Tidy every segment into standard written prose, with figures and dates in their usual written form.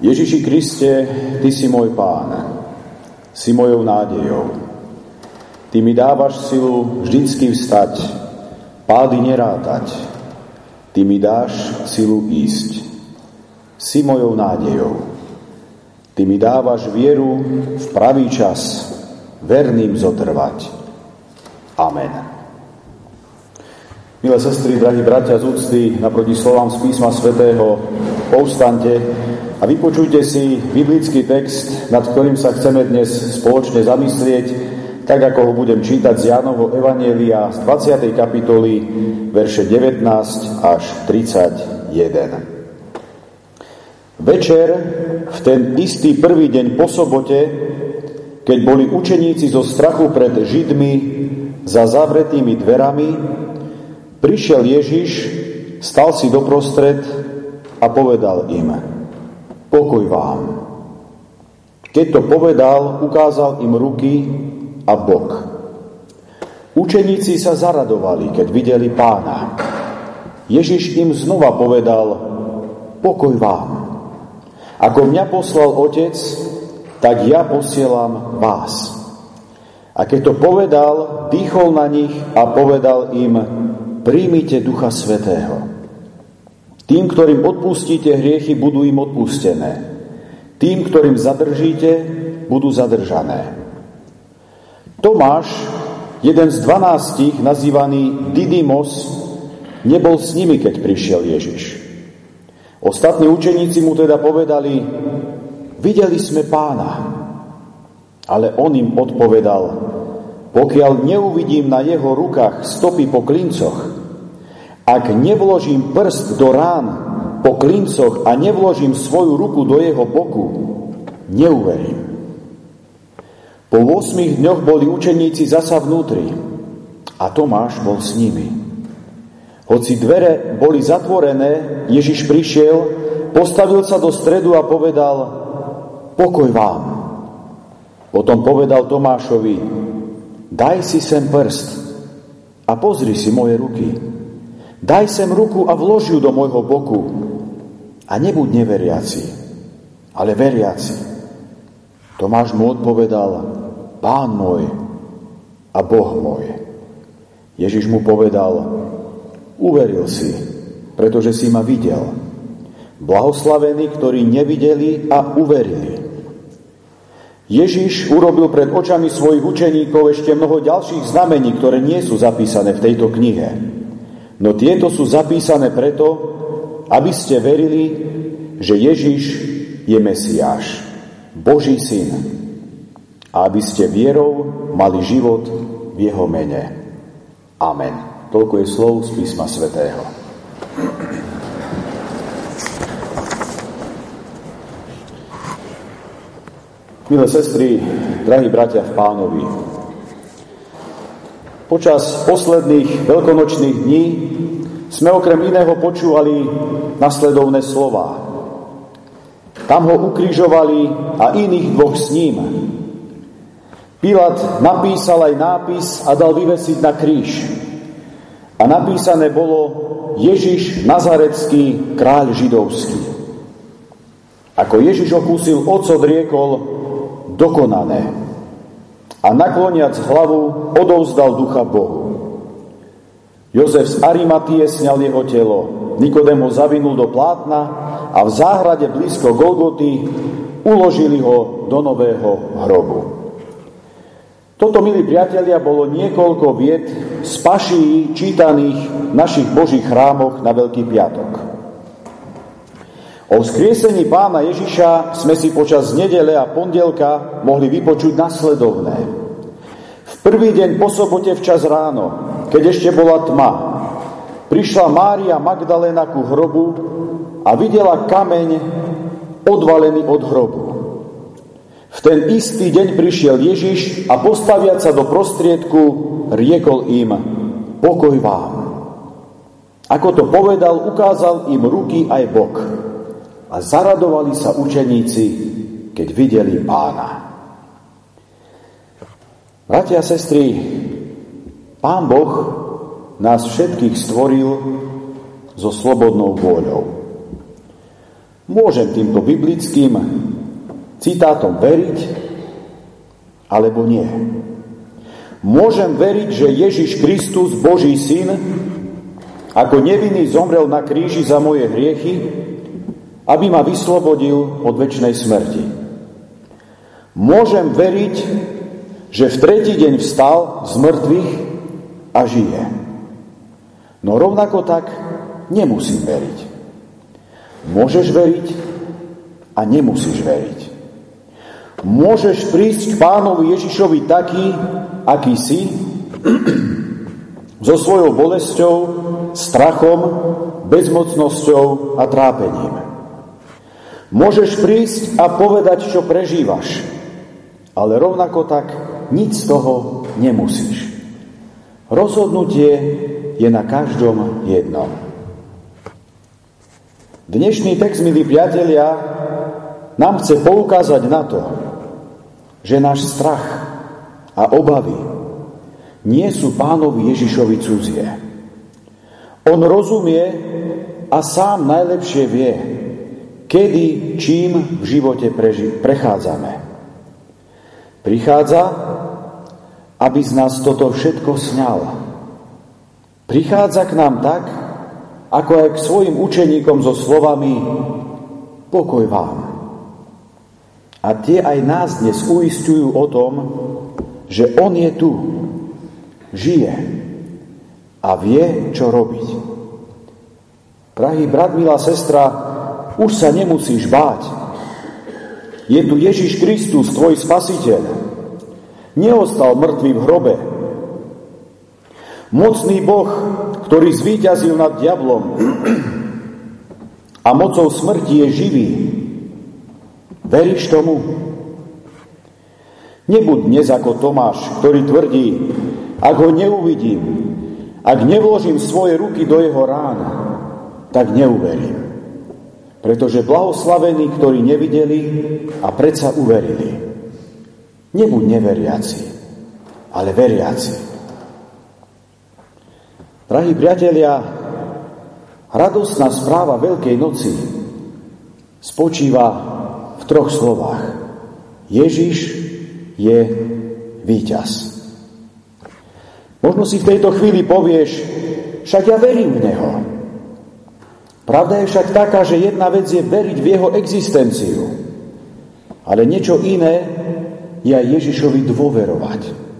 Ježiši Kriste, Ty si môj Pán, si mojou nádejou. Ty mi dávaš silu vždycky vstať, pády nerátať. Ty mi dáš silu ísť. Si mojou nádejou. Ty mi dávaš vieru v pravý čas, verným zotrvať. Amen. Milé sestry, drahí bratia z úcty, naproti slovám z písma svätého, povstaňte a vypočujte si biblický text, nad ktorým sa chceme dnes spoločne zamyslieť, tak ako ho budem čítať z Jánovho evanjelia z 20. kapitoly, verše 19 až 31. Večer, v ten istý prvý deň po sobote, keď boli učeníci zo strachu pred Židmi za zavretými dverami, prišiel Ježiš, stal si doprostred a povedal im: Pokoj vám. Keď to povedal, ukázal im ruky a bok. Učeníci sa zaradovali, keď videli Pána. Ježiš im znova povedal: Pokoj vám. Ako mňa poslal Otec, tak ja posielam vás. A keď to povedal, dýchol na nich a povedal im: Príjmite Ducha Svätého. Tým, ktorým odpustíte hriechy, budú im odpustené. Tým, ktorým zadržíte, budú zadržané. Tomáš, jeden z 12, nazývaný Didymos, nebol s nimi, keď prišiel Ježiš. Ostatní učeníci mu teda povedali: Videli sme Pána. Ale on im odpovedal: Pokiaľ neuvidím na jeho rukách stopy po klincoch, ak nevložím prst do rán po klincoch a nevložím svoju ruku do jeho boku, neuverím. Po 8 dňoch boli učeníci zasa vnútri a Tomáš bol s nimi. Hoci dvere boli zatvorené, Ježiš prišiel, postavil sa do stredu a povedal: Pokoj vám. Potom povedal Tomášovi: Daj si sem prst a pozri si moje ruky. Daj sem ruku a vlož ju do môjho boku. A nebuď neveriaci, ale veriaci. Tomáš mu odpovedal: Pán môj a Boh môj. Ježiš mu povedal: Uveril si, pretože si ma videl. Blahoslavení, ktorí nevideli a uverili. Ježiš urobil pred očami svojich učeníkov ešte mnoho ďalších znamení, ktoré nie sú zapísané v tejto knihe. No tieto sú zapísané preto, aby ste verili, že Ježiš je Mesiáš, Boží syn, a aby ste vierou mali život v jeho mene. Amen. Toľko je slov z písma svätého. Milé sestry, drahí bratia v Pánovi, počas posledných veľkonočných dní sme okrem iného počúvali nasledovné slová. Tam ho ukrižovali a iných dvoch s ním. Pilát napísal aj nápis a dal vyvesiť na kríž. A napísané bolo: Ježiš Nazaretský, kráľ židovský. Ako Ježiš okúsil ocot, riekol: Dokonané. A nakloniac hlavu, odovzdal ducha Bohu. Jozef z Arimatie sňal jeho telo. Nikodém ho zavinul do plátna a v záhrade blízko Golgoty uložili ho do nového hrobu. Toto, milí priatelia, bolo niekoľko vied z paší čítaných v našich božích chrámoch na Veľký piatok. O vzkriesení Pána Ježiša sme si počas nedele a pondelka mohli vypočuť nasledovné. V prvý deň po sobote včas ráno, keď ešte bola tma, prišla Mária Magdaléna ku hrobu a videla kameň odvalený od hrobu. V ten istý deň prišiel Ježiš a postaviac sa do prostriedku, riekol im: Pokoj vám. Ako to povedal, ukázal im ruky aj bok. A zaradovali sa učeníci, keď videli Pána. Bratia a sestry, Pán Boh nás všetkých stvoril so slobodnou vôľou. Môžem týmto biblickým citátom veriť, alebo nie. Môžem veriť, že Ježiš Kristus, Boží syn, ako nevinný zomrel na kríži za moje hriechy, aby ma vyslobodil od večnej smrti. Môžem veriť, že v tretí deň vstal z mŕtvych a žije. No rovnako tak nemusím veriť. Môžeš veriť a nemusíš veriť. Môžeš prísť k Pánovi Ježišovi taký, aký si, so svojou bolesťou, strachom, bezmocnosťou a trápením. Môžeš prísť a povedať, čo prežívaš, ale rovnako tak nič z toho nemusíš. Rozhodnutie je na každom jednom. Dnešný text, milí priatelia, nám chce poukázať na to, že náš strach a obavy nie sú Pánovi Ježišovi cudzie. On rozumie a sám najlepšie vie, kedy, čím v živote prechádzame. Prichádza, aby z nás toto všetko sňal. Prichádza k nám tak, ako aj k svojim učeníkom so slovami pokoj vám. A tie aj nás dnes uisťujú o tom, že on je tu, žije a vie, čo robiť. Drahý brat, milá sestra, už sa nemusíš báť. Je tu Ježiš Kristus, tvoj spasiteľ. Neostal mŕtvý v hrobe. Mocný Boh, ktorý zvíťazil nad diablom a mocou smrti je živý. Veríš tomu? Nebuď dnes ako Tomáš, ktorý tvrdí, ak ho neuvidím, ak nevložím svoje ruky do jeho rán, tak neuverím. Pretože blahoslavení, ktorí nevideli a predsa uverili. Nebuď neveriaci, ale veriaci. Drahí priatelia, radostná správa Veľkej noci spočíva v 3 slovách. Ježiš je víťaz. Možno si v tejto chvíli povieš, však ja verím v Neho. Pravda je však taká, že jedna vec je veriť v Jeho existenciu, ale niečo iné je aj Ježišovi dôverovať.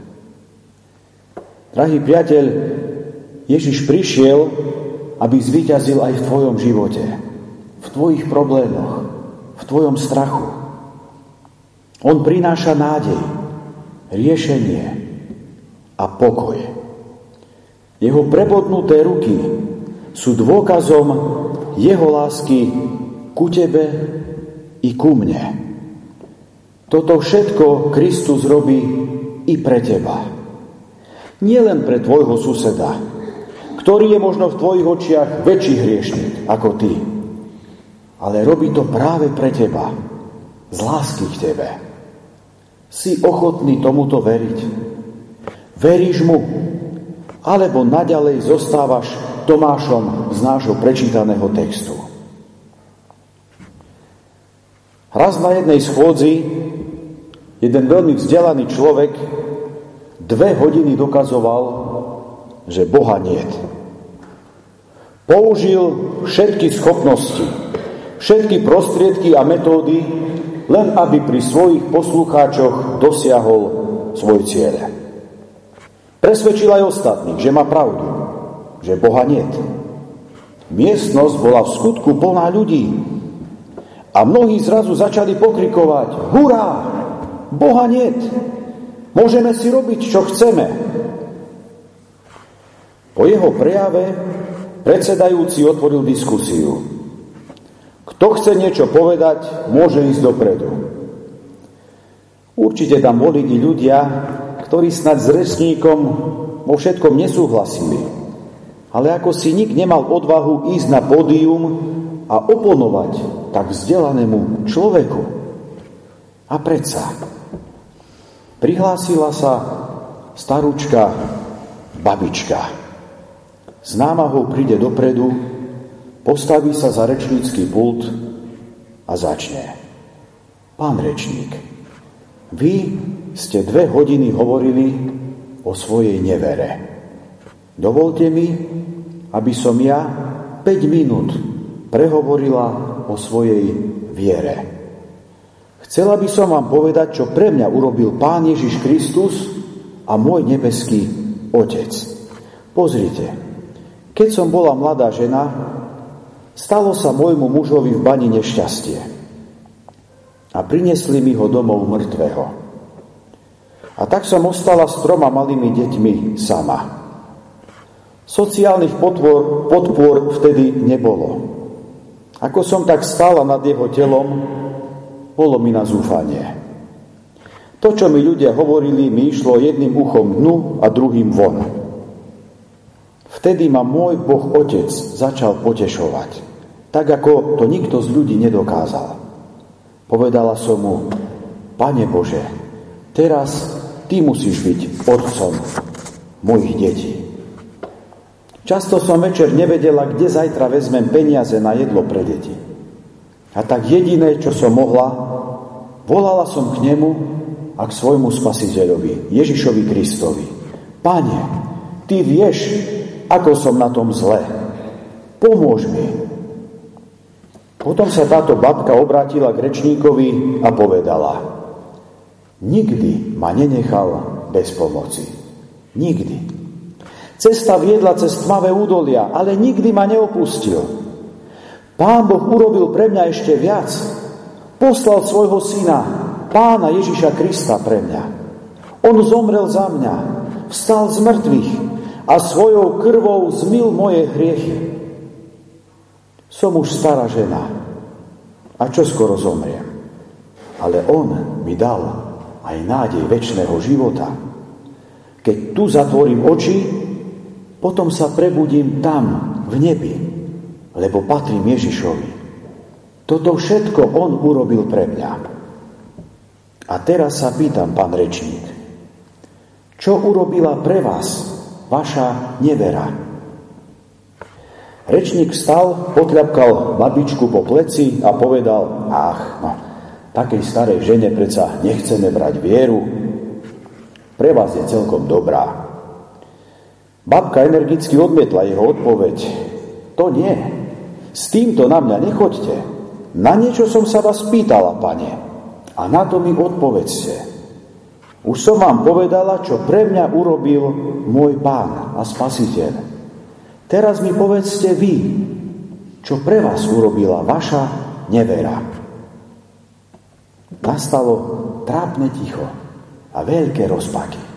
Drahý priateľ, Ježiš prišiel, aby zvíťazil aj v tvojom živote, v tvojich problémoch, v tvojom strachu. On prináša nádej, riešenie a pokoj. Jeho prebodnuté ruky sú dôkazom jeho lásky ku tebe i ku mne. Toto všetko Kristus robí i pre teba. Nie len pre tvojho suseda, ktorý je možno v tvojich očiach väčší hriešnik ako ty, ale robí to práve pre teba, z lásky k tebe. Si ochotný tomuto veriť? Veríš mu? Alebo naďalej zostávaš Tomášom z nášho prečítaného textu? Raz na jednej schôdzi jeden veľmi vzdelaný človek 2 hodiny dokazoval, že Boha niet. Použil všetky schopnosti, všetky prostriedky a metódy, len aby pri svojich poslucháčoch dosiahol svoj cieľ. Presvedčil aj ostatných, že má pravdu, že Boha niet. Miestnosť bola v skutku plná ľudí a mnohí zrazu začali pokrikovať: hurá, Boha niet! Môžeme si robiť, čo chceme. Po jeho prejave predsedajúci otvoril diskusiu. Kto chce niečo povedať, môže ísť dopredu. Určite tam boli i ľudia, ktorí snad s rečníkom vo všetkom nesúhlasili. Ale ako si nik nemal odvahu ísť na pódium a oponovať tak vzdelanému človeku. A predsa prihlásila sa starúčka babička. S námahou príde dopredu, postaví sa za rečnícky pult a začne. Pán rečník, vy ste 2 hodiny hovorili o svojej nevere. Dovolte mi, aby som ja 5 minút prehovorila o svojej viere. Chcela by som vám povedať, čo pre mňa urobil Pán Ježiš Kristus a môj nebeský Otec. Pozrite, keď som bola mladá žena, stalo sa môjmu mužovi v bani nešťastie a priniesli mi ho domov mŕtvého. A tak som ostala s 3 malými deťmi sama. Sociálnych podpor vtedy nebolo. Ako som tak stála nad jeho telom, bolo mi na zúfanie. To, čo mi ľudia hovorili, mi išlo jedným uchom dnu a druhým von. Vtedy ma môj Boh Otec začal potešovať, tak ako to nikto z ľudí nedokázal. Povedala som mu, Pane Bože, teraz Ty musíš byť otcom mojich detí. Často som večer nevedela, kde zajtra vezmem peniaze na jedlo pre deti. A tak jediné, čo som mohla, volala som k nemu a k svojmu Spasiteľovi, Ježišovi Kristovi. Pane, Ty vieš, ako som na tom zle. Pomôž mi. Potom sa táto babka obrátila k rečníkovi a povedala, nikdy ma nenechal bez pomoci. Nikdy. Cesta viedla cez tmavé údolia, ale nikdy ma neopustil. Pán Boh urobil pre mňa ešte viac. Poslal svojho syna, Pána Ježiša Krista pre mňa. On zomrel za mňa, vstal z mŕtvych a svojou krvou zmyl moje hriechy. Som už stará žena a čoskoro zomriem. Ale on mi dal aj nádej večného života. Keď tu zatvorím oči, potom sa prebudím tam, v nebi, lebo patrím Ježišovi. Toto všetko on urobil pre mňa. A teraz sa pýtam, pán rečník, čo urobila pre vás vaša nevera? Rečník vstal, potľapkal babičku po pleci a povedal, takej starej žene predsa nechceme brať vieru, pre vás je celkom dobrá. Babka energicky odmietla jeho odpoveď. To nie. S týmto na mňa nechoďte. Na niečo som sa vás pýtala, pane. A na to mi odpovedzte. Už som vám povedala, čo pre mňa urobil môj Pán a Spasiteľ. Teraz mi povedzte vy, čo pre vás urobila vaša nevera. Nastalo trápne ticho a veľké rozpaky.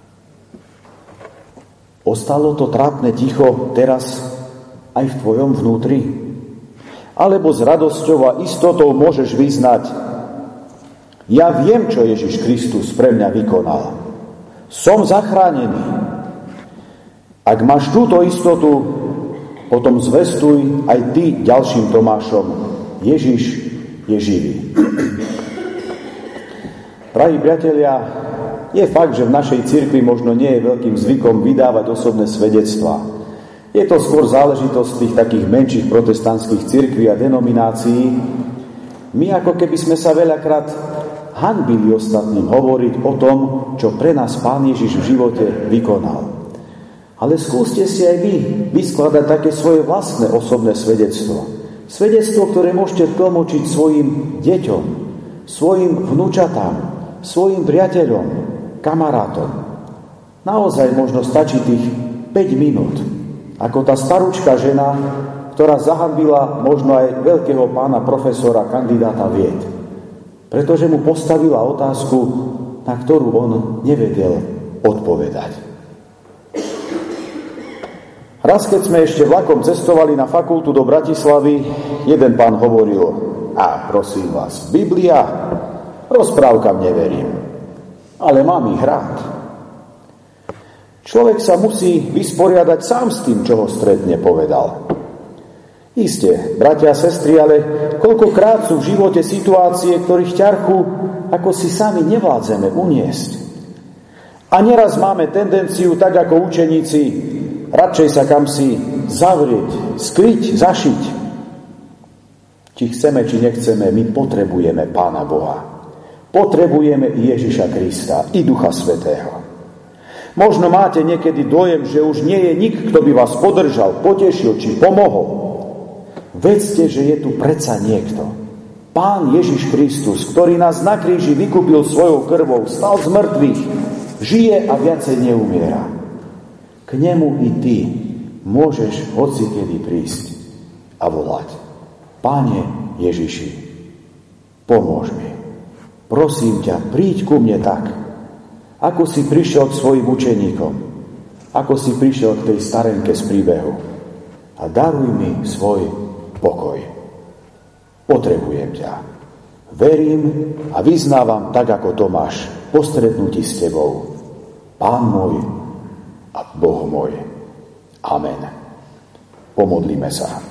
Ostalo to trápne ticho teraz aj v tvojom vnútri? Alebo s radosťou a istotou môžeš vyznať, ja viem, čo Ježiš Kristus pre mňa vykonal. Som zachránený. Ak máš túto istotu, potom zvestuj aj ty ďalším Tomášom. Ježiš je živý. Drahí priatelia, je fakt, že v našej cirkvi možno nie je veľkým zvykom vydávať osobné svedectvá. Je to skôr záležitosť tých takých menších protestantských cirkví a denominácií. My ako keby sme sa veľakrát hanbili ostatným hovoriť o tom, čo pre nás Pán Ježiš v živote vykonal. Ale skúste si aj vy vyskladať také svoje vlastné osobné svedectvo. Svedectvo, ktoré môžete tlmočiť svojim deťom, svojim vnúčatám, svojim priateľom, kamarátom. Naozaj možno stačí tých 5 minút, ako tá starúčka žena, ktorá zahanbila možno aj veľkého pána profesora, kandidáta vied, pretože mu postavila otázku, na ktorú on nevedel odpovedať. Raz, keď sme ešte vlakom cestovali na fakultu do Bratislavy, jeden pán hovoril, prosím vás, Biblia, rozprávkam neverím, ale mám ich rád. Človek sa musí vysporiadať sám s tým, čo ho stretne, povedal. Isté, bratia a sestry, ale koľkokrát sú v živote situácie, ktorých ťarchu ako si sami nevládzeme uniesť. A neraz máme tendenciu, tak ako učeníci, radšej sa kamsi zavrieť, skryť, zašiť. Či chceme, či nechceme, my potrebujeme Pána Boha. Potrebujeme Ježiša Krista i Ducha Svätého. Možno máte niekedy dojem, že už nie je nik, kto by vás podržal, potešil či pomohol. Vedzte, že je tu predsa niekto. Pán Ježiš Kristus, ktorý nás na kríži vykúpil svojou krvou, stal z mŕtvych, žije a viacej neumiera. K nemu i ty môžeš hocikedy prísť a volať: Páne Ježiši, pomôž mi. Prosím ťa, príď ku mne tak, ako si prišiel k svojim učeníkom, ako si prišiel k tej starenke z príbehu, a daruj mi svoj pokoj. Potrebujem ťa. Verím a vyznávam tak, ako Tomáš, po stretnutí s tebou. Pán môj a Boh môj. Amen. Pomodlíme sa.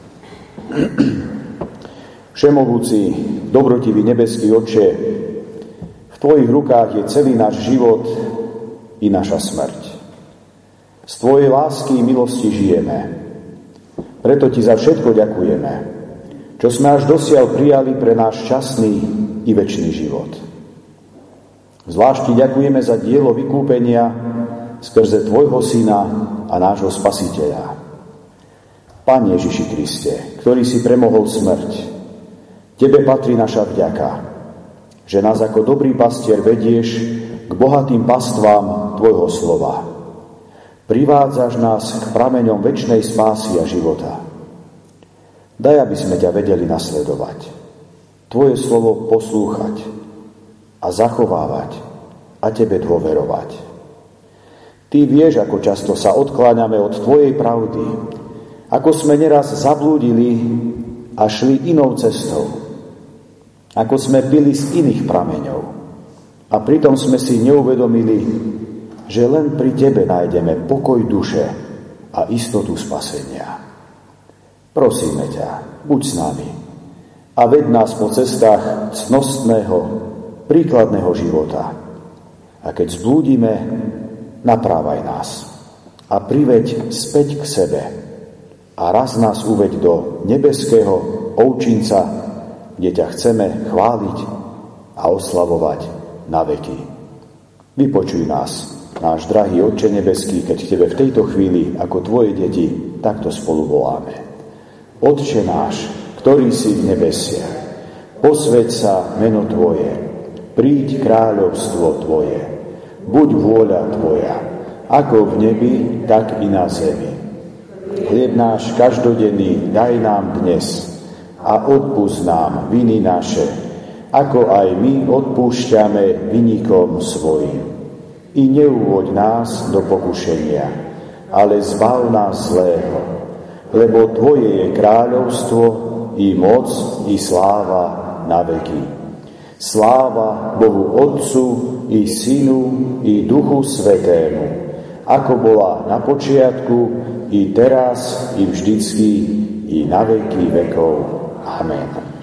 Všemohúci, dobrotivý nebeský Otče, v tvojich rukách je celý náš život i naša smrť. Z tvojej lásky i milosti žijeme. Preto ti za všetko ďakujeme, čo sme až dosiaľ prijali pre náš šťastný i večný život. Zvlášť ti ďakujeme za dielo vykúpenia skrze tvojho Syna a nášho Spasiteľa. Pane Ježiši Kriste, ktorý si premohol smrť, tebe patrí naša vďaka, že nás ako dobrý pastier vedieš k bohatým pastvám tvojho slova. Privádzaš nás k prameňom večnej spásy a života. Daj, aby sme ťa vedeli nasledovať, tvoje slovo poslúchať a zachovávať a tebe dôverovať. Ty vieš, ako často sa odkláňame od tvojej pravdy, ako sme neraz zablúdili a šli inou cestou, ako sme pili z iných prameňov a pritom sme si neuvedomili, že len pri tebe nájdeme pokoj duše a istotu spasenia. Prosíme ťa, buď s nami a ved nás po cestách cnostného, príkladného života. A keď zblúdime, naprávaj nás a priveď späť k sebe a raz nás uveď do nebeského ovčinca, kde ťa chceme chváliť a oslavovať na veky. Vypočuj nás, náš drahý Otče nebeský, keď tebe v tejto chvíli ako tvoje deti takto spolu voláme. Otče náš, ktorý si v nebesiach, posväť sa meno tvoje, príď kráľovstvo tvoje, buď vôľa tvoja, ako v nebi, tak i na zemi. Chlieb náš každodenný daj nám dnes a odpusť nám viny naše, ako aj my odpúšťame vinníkom svojim. I neuvôď nás do pokušenia, ale zbav nás zlého, lebo tvoje je kráľovstvo, i moc, i sláva na veky. Sláva Bohu Otcu, i Synu, i Duchu Svätému, ako bola na počiatku, i teraz, i vždycky, i na veky vekov. Amen.